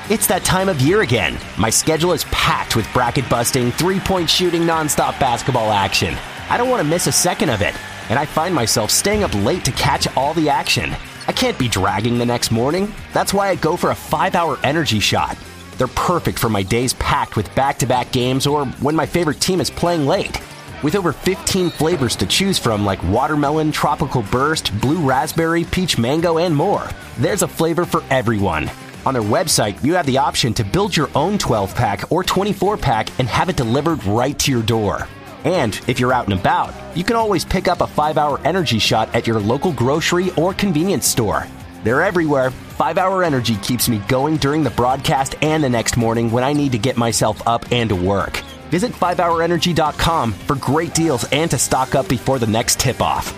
It's that time of year again. My schedule is packed with bracket-busting, three-point shooting, nonstop basketball action. I don't want to miss a second of it, and I find myself staying up late to catch all the action. I can't be dragging the next morning. That's why I go for a 5-hour energy shot. They're perfect for my days packed with back-to-back games or when my favorite team is playing late. With over 15 flavors to choose from like watermelon, tropical burst, blue raspberry, peach mango, and more, there's a flavor for everyone. On their website, you have the option to build your own 12-pack or 24-pack and have it delivered right to your door. And if you're out and about, you can always pick up a 5-hour energy shot at your local grocery or convenience store. They're everywhere. 5-hour energy keeps me going during the broadcast and the next morning when I need to get myself up and to work. Visit 5hourenergy.com for great deals and to stock up before the next tip-off.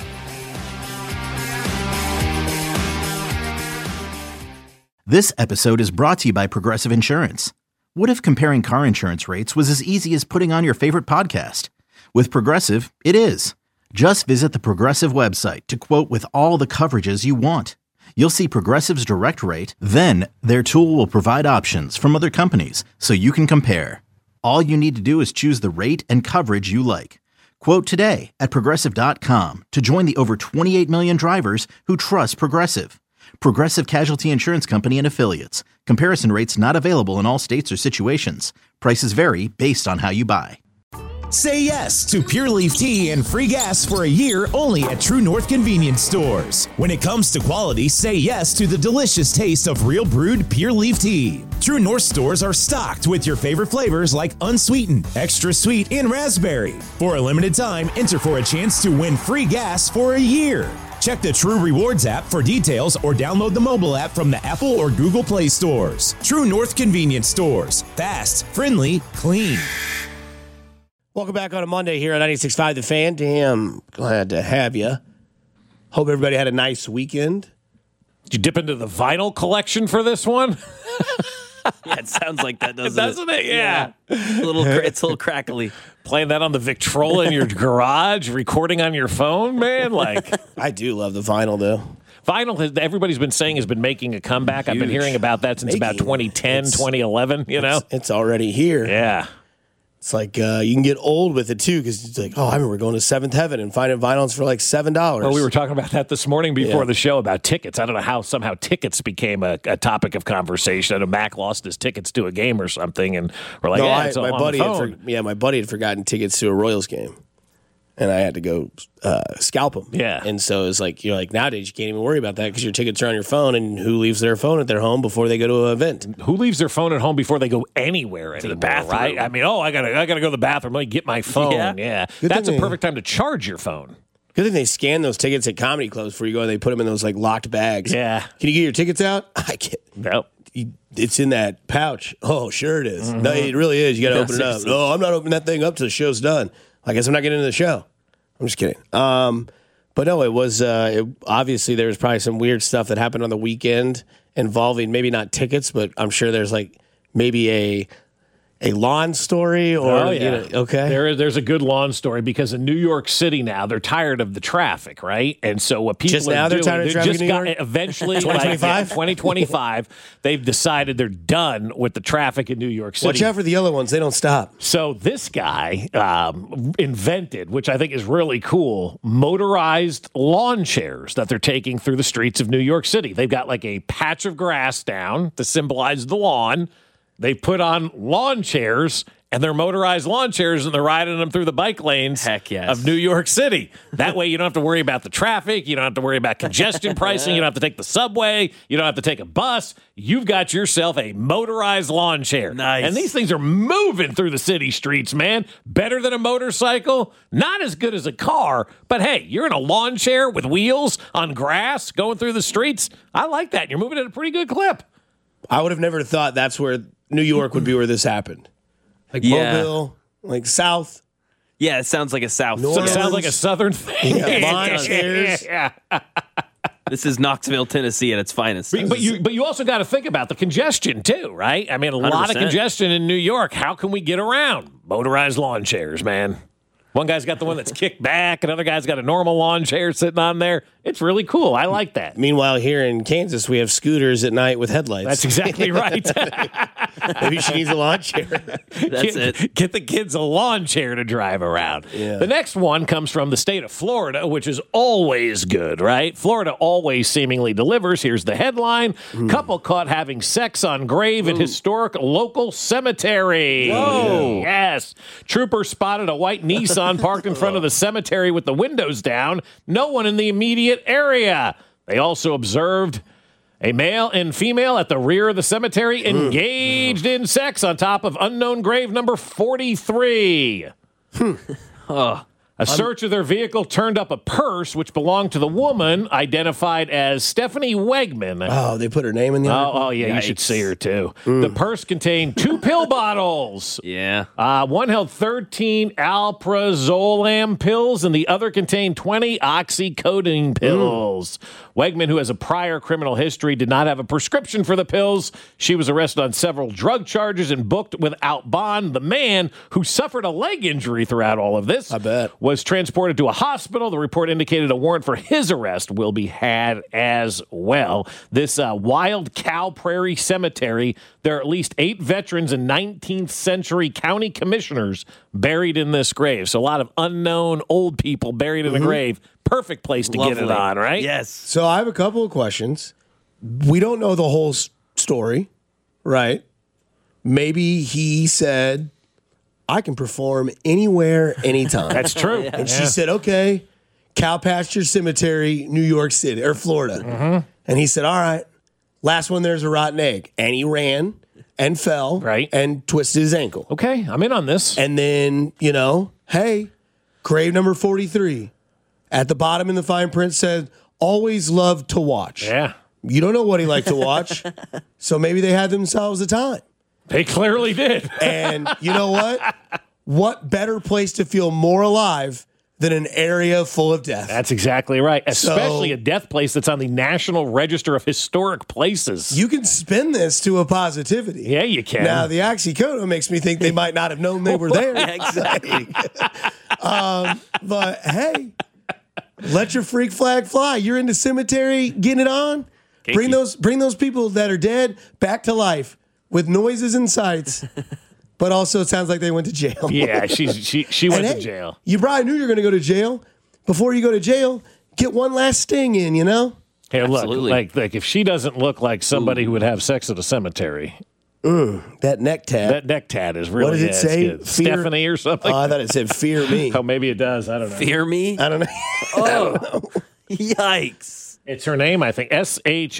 This episode is brought to you by Progressive Insurance. What if comparing car insurance rates was as easy as putting on your favorite podcast? With Progressive, it is. Just visit the Progressive website to quote with all the coverages you want. You'll see Progressive's direct rate, then their tool will provide options from other companies so you can compare. All you need to do is choose the rate and coverage you like. Quote today at Progressive.com to join the over 28 million drivers who trust Progressive. Progressive Casualty Insurance Company and Affiliates. Comparison rates not available in all states or situations. Prices vary based on how you buy. Say yes to Pure Leaf Tea and free gas for a year only at True North Convenience Stores. When it comes to quality, say yes to the delicious taste of real brewed Pure Leaf Tea. True North stores are stocked with your favorite flavors like unsweetened, extra sweet, and raspberry. For a limited time, enter for a chance to win free gas for a year. Check the True Rewards app for details or download the mobile app from the Apple or Google Play stores. True North Convenience Stores. Fast, friendly, clean. Welcome back on a Monday here at 96.5 The Fan. Damn, glad to have you. Hope everybody had a nice weekend. Did you dip into the vinyl collection for this one? Yeah, it sounds like that, doesn't it? Yeah. It's a little crackly. Playing that on the Victrola in your garage, recording on your phone, man. Like, I do love the vinyl, though. Vinyl, everybody's been saying, has been making a comeback. I've been hearing about that since about 2010, 2011, you know? It's already here. Yeah. It's like you can get old with it, too, because it's like, oh, I remember going to Seventh Heaven and finding vinyls for like $7. Well, we were talking about that this morning before the show about tickets. I don't know how somehow tickets became a topic of conversation. I know Mac lost his tickets to a game or something, and we're like, it's all on the phone. My buddy had forgotten tickets to a Royals game, and I had to go scalp them. Yeah. And so it's like, you're like, nowadays you can't even worry about that because your tickets are on your phone, and who leaves their phone at their home before they go to an event? Who leaves their phone at home before they go anywhere anymore, to the bathroom, right? I mean, I gotta go to the bathroom. Let me get my phone. Yeah. That's a perfect time to charge your phone. Good thing they scan those tickets at comedy clubs before you go, and they put them in those like locked bags. Yeah. Can you get your tickets out? I can't. Nope. It's in that pouch. Oh, sure it is. Mm-hmm. No, it really is. You got to open it up. No, I'm not opening that thing up till the show's done. I guess I'm not getting into the show. I'm just kidding. But no, it was obviously there was probably some weird stuff that happened on the weekend involving maybe not tickets, but I'm sure there's like maybe a lawn story or okay. There's a good lawn story because in New York City now they're tired of the traffic, right? And so what people just now are they're doing, tired of traffic in New York? Eventually 2025? 2025 they've decided they're done with the traffic in New York City. Watch out for the yellow ones, they don't stop. So this guy invented, which I think is really cool, motorized lawn chairs that they're taking through the streets of New York City. They've got like a patch of grass down to symbolize the lawn. They put on lawn chairs, and they're motorized lawn chairs, and they're riding them through the bike lanes of New York City. That way you don't have to worry about the traffic. You don't have to worry about congestion pricing. You don't have to take the subway. You don't have to take a bus. You've got yourself a motorized lawn chair. Nice. And these things are moving through the city streets, man. Better than a motorcycle. Not as good as a car, but hey, you're in a lawn chair with wheels on grass going through the streets. I like that. You're moving at a pretty good clip. I would have never thought that's where New York would be where this happened. Like Mobile, like South. Yeah, it sounds like a South. So it sounds like a Southern thing. Lawn chairs. Yeah. This is Knoxville, Tennessee at its finest. But you also got to think about the congestion too, right? I mean, a lot of 100%. congestion in New York. How can we get around? Motorized lawn chairs, man. One guy's got the one that's kicked back. Another guy's got a normal lawn chair sitting on there. It's really cool. I like that. Meanwhile, here in Kansas, we have scooters at night with headlights. That's exactly right. Maybe she needs a lawn chair. Get the kids a lawn chair to drive around. Yeah. The next one comes from the state of Florida, which is always good, right? Florida always seemingly delivers. Here's the headline. Couple caught having sex on grave at historic local cemetery. Whoa. Yes. Troopers spotted a white Nissan parked in front of the cemetery with the windows down. No one in the immediate area. They also observed a male and female at the rear of the cemetery engaged in sex on top of unknown grave number 43. A search of their vehicle turned up a purse which belonged to the woman identified as Stephanie Wegman. Oh, they put her name in the article? Oh, yeah, you should see her, too. The purse contained 2 pill bottles. Yeah. One held 13 alprazolam pills, and the other contained 20 oxycodone pills. Wegman, who has a prior criminal history, did not have a prescription for the pills. She was arrested on several drug charges and booked without bond. The man, who suffered a leg injury throughout all of this, I bet, was transported to a hospital. The report indicated a warrant for his arrest will be had as well. This Wild Cow Prairie Cemetery, there are at least 8 veterans and 19th century county commissioners buried in this grave. So a lot of unknown old people buried in the grave. Perfect place to get it on, right? Yes. So I have a couple of questions. We don't know the whole story, right? Maybe he said, I can perform anywhere, anytime. That's true. And she said, okay, Cow Pasture Cemetery, New York City, or Florida. And he said, all right, last one there's a rotten egg. And he ran and fell and twisted his ankle. Okay, I'm in on this. And then, hey, grave number 43. At the bottom in the fine print said, always loved to watch. Yeah. You don't know what he liked to watch. So maybe they had themselves a time. They clearly did. And you know what? What better place to feel more alive than an area full of death? That's exactly right. Especially a death place that's on the National Register of Historic Places. You can spin this to a positivity. Yeah, you can. Now, the oxycodone makes me think they might not have known they were there. Yeah, exactly. But hey, let your freak flag fly. You're in the cemetery getting it on. Bring those people that are dead back to life with noises and sights. But also, it sounds like they went to jail. Yeah, she went to jail. You probably knew you were going to go to jail. Before you go to jail, get one last sting in, Hey, look, Absolutely. like if she doesn't look like somebody who would have sex at a cemetery, that neck tab. that neck tat is really. What does it say? It's Stephanie or something? Oh, I thought it said fear me. Oh, maybe it does. I don't know. Fear me? I don't know. Oh, yikes. It's her name, I think. Shanie.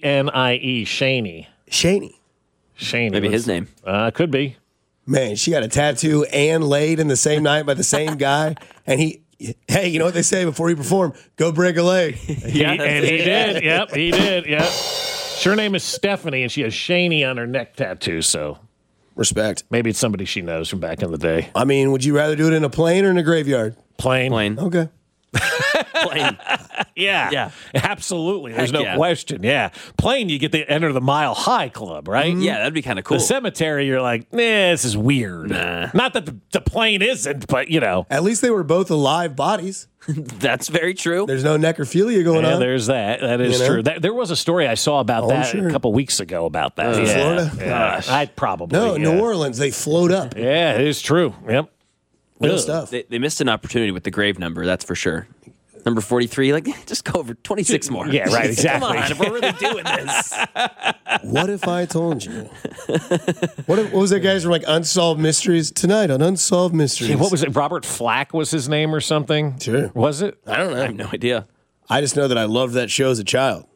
Shaney. Shaney. Maybe his name. Could be. Man, she got a tattoo and laid in the same night by the same guy. And hey, you know what they say before you perform? Go break a leg. Yeah, and he did. Yep, he did. Yep. Her name is Stephanie, and she has Shaney on her neck tattoo, so Respect. maybe it's somebody she knows from back in the day. I mean, would you rather do it in a plane or in a graveyard? Plain. Okay. Plain. Yeah. Yeah. Absolutely. There's Heck no yeah. question. Yeah. Plain, you get to enter the Mile High Club, right? Yeah, that'd be kind of cool. The cemetery, you're like, this is weird. Nah. Not that the plane isn't, but, At least they were both alive bodies. That's very true. There's no necrophilia going Yeah, on. there's that. That is You know? true. There was a story I saw about that sure. a couple weeks ago about that. In Florida? Yeah. Gosh. I'd probably. No, yeah. New Orleans, they float up. Yeah, it is true. Yep. Real Ugh. stuff. They missed an opportunity with the grave number, that's for sure. Number 43, just go over 26 more. Yeah, right, exactly. Come on, if we're really doing this. What if I told you? What was that guy's from Unsolved Mysteries? Tonight on Unsolved Mysteries. Yeah, what was it? Robert Flack was his name or something? Sure. Was it? I don't know. I have no idea. I just know that I loved that show as a child.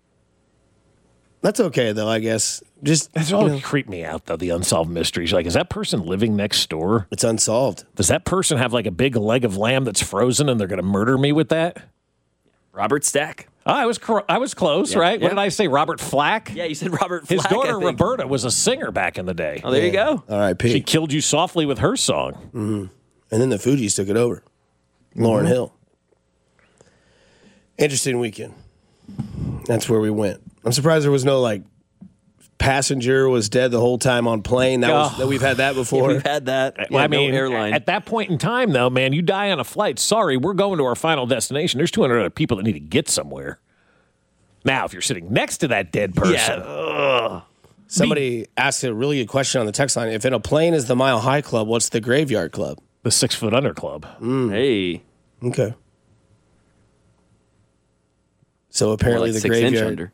That's okay, though, I guess. Just, That's all creeped me out, though, the Unsolved Mysteries. Like, is that person living next door? it's unsolved. Does that person have, a big leg of lamb that's frozen and they're going to murder me with that? Robert Stack. Oh, I was close, right? What yeah. What did I say? Robert Flack? Yeah, you said Robert Flack. His daughter, I think. Roberta, was a singer back in the day. Oh, there you go. R.I.P. She killed you softly with her song. And then the Fugees took it over. Lauryn Hill. Interesting weekend. That's where we went. I'm surprised there was no passenger was dead the whole time on plane. That we've had that before. We've had that. Well, I mean, no airline. at that point in time, though, man, you die on a flight. Sorry, we're going to our final destination. There's 200 other people that need to get somewhere. Now, if you're sitting next to that dead person, Somebody asked a really good question on the text line. If in a plane is the Mile High Club, what's the Graveyard Club? the 6 Foot Under Club. Hey. Okay. So apparently More like the 6 inch graveyard.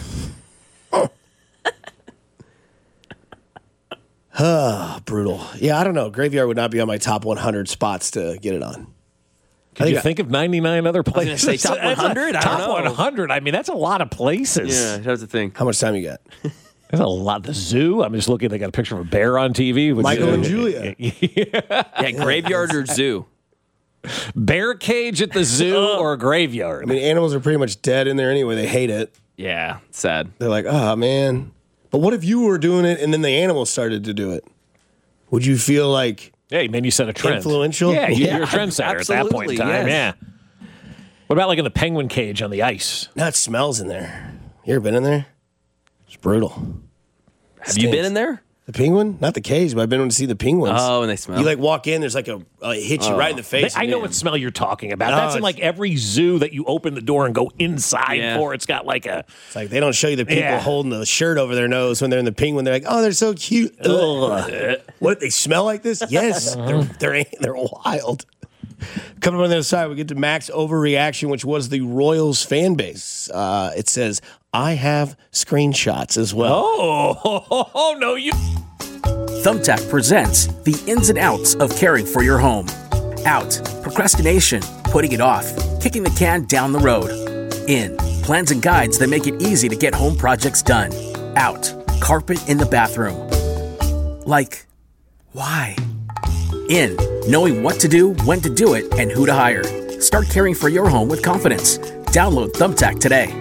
under. Brutal. Yeah, I don't know. Graveyard would not be on my top 100 spots to get it on. Could you think of 99 other places? say top 100? I don't know. Top 100. I mean, that's a lot of places. Yeah, that's the thing. How much time you got? There's a lot. The zoo. I'm just looking. They got a picture of a bear on TV. Which, Michael and Julia. Yeah, graveyard or zoo? Bear cage at the zoo or a graveyard? I mean, animals are pretty much dead in there anyway. They hate it. Yeah, sad. They're like, oh, man. But what if you were doing it and then the animals started to do it? Would you feel like Hey, man, you set a trend. influential? Yeah, you're a trendsetter at that point in absolutely, time. yes. Yeah. What about like in the penguin cage on the ice? No, it smells in there. You ever been in there? It's brutal. Have you been in there? The penguin? Not the cage, but I've been to see the penguins. Oh, and they smell. You like walk in, there's like it hits you right in the face. I know what smell you're talking about. No, That's in it's- like every zoo that you open the door and go inside Yeah. for. It's got like a. It's like they don't show you the people Yeah. holding the shirt over their nose when they're in the penguin. They're like, oh, they're so cute. What, they smell like this? Yes, they're wild. Coming on the other side, we get to Mac's overreaction, which was the Royals fan base. It says, I have screenshots as well. Oh, no, you. Thumbtack presents the ins and outs of caring for your home. Out, procrastination, putting it off, kicking the can down the road. In, plans and guides that make it easy to get home projects done. Out, carpet in the bathroom. Like, why? In, knowing what to do, when to do it, and who to hire. Start caring for your home with confidence. Download Thumbtack today.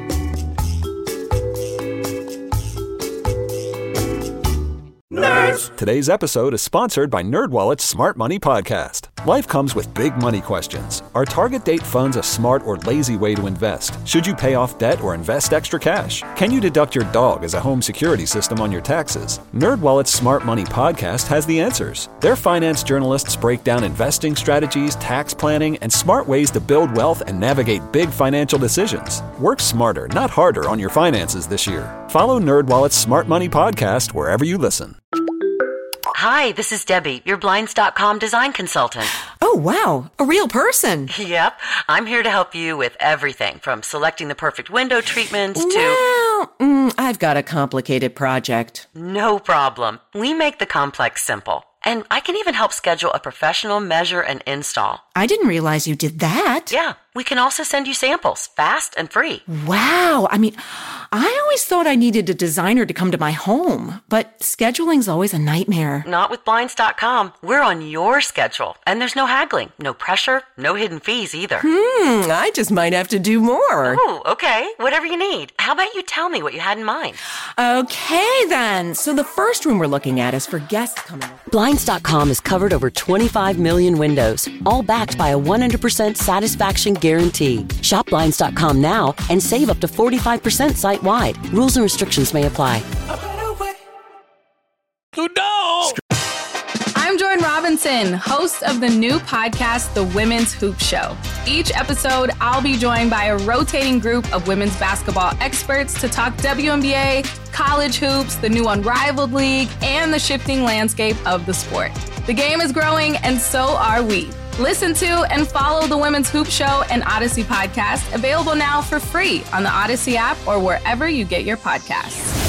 Today's episode is sponsored by NerdWallet's Smart Money Podcast. Life comes with big money questions. Are target date funds a smart or lazy way to invest? Should you pay off debt or invest extra cash? Can you deduct your dog as a home security system on your taxes? NerdWallet's Smart Money Podcast has the answers. Their finance journalists break down investing strategies, tax planning, and smart ways to build wealth and navigate big financial decisions. Work smarter, not harder on your finances this year. Follow NerdWallet's Smart Money Podcast wherever you listen. Hi, this is Debbie, your Blinds.com design consultant. Oh, wow. A real person. Yep, I'm here to help you with everything from selecting the perfect window treatments to... Well, I've got a complicated project. No problem. We make the complex simple. And I can even help schedule a professional measure and install. I didn't realize you did that. Yeah, we can also send you samples, fast and free. Wow. I mean, I always thought I needed a designer to come to my home, but scheduling's always a nightmare. Not with Blinds.com. We're on your schedule. And there's no haggling, no pressure, no hidden fees either. I just might have to do more. Oh, okay. Whatever you need. How about you tell me what you had in mind? Okay, then. So the first room we're looking at is for guests coming over. Blinds.com has covered over 25 million windows, all backed by a 100% satisfaction guarantee. Shop Blinds.com now and save up to 45% site-wide. Rules and restrictions may apply. I'm Jordan Robinson, host of the new podcast, The Women's Hoop Show. Each episode, I'll be joined by a rotating group of women's basketball experts to talk WNBA, college hoops, the new Unrivaled League, and the shifting landscape of the sport. The game is growing, and so are we. Listen to and follow The Women's Hoop Show and Odyssey podcast, available now for free on the Odyssey app or wherever you get your podcasts.